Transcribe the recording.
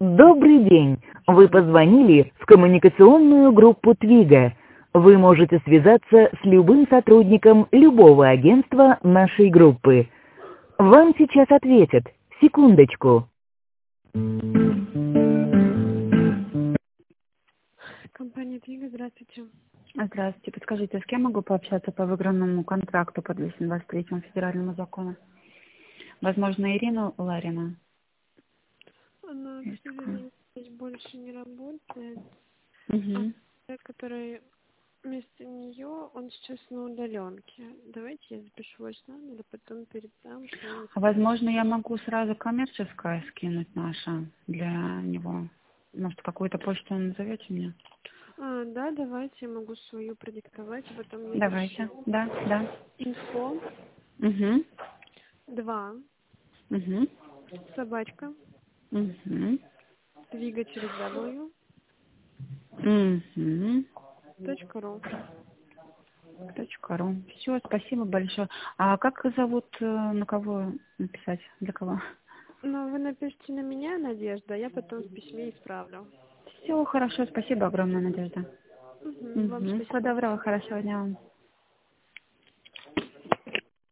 Добрый день! Вы позвонили в коммуникационную группу Твига. Вы можете связаться с любым сотрудником любого агентства нашей группы. Вам сейчас ответят. Секундочку. Компания Твига, здравствуйте. Здравствуйте. Подскажите, с кем могу пообщаться по выигранному контракту по 223 федеральному закону? Возможно, Ирину Ларина? Она, к сожалению, здесь больше не работает. Угу. Человек, который вместо нее, он сейчас на удаленке. Давайте я запишу ваш номер, а потом передам. Возможно, я могу сразу коммерческое скинуть наше для него. Может, какую-то почту назовете мне? Да, давайте, я могу свою продиктовать, а потом я Давайте. пишу. Да. Инфо Угу. 2 Угу. собачка Угу. Твига через W Угу. .ру. .ру. Все, спасибо большое. А как зовут, на кого написать? Для кого? Ну, вы напишите на меня, Надежда, а я потом в письме исправлю. Все хорошо, спасибо огромное, Надежда. Вам спасибо. Всего доброго, хорошего дня вам.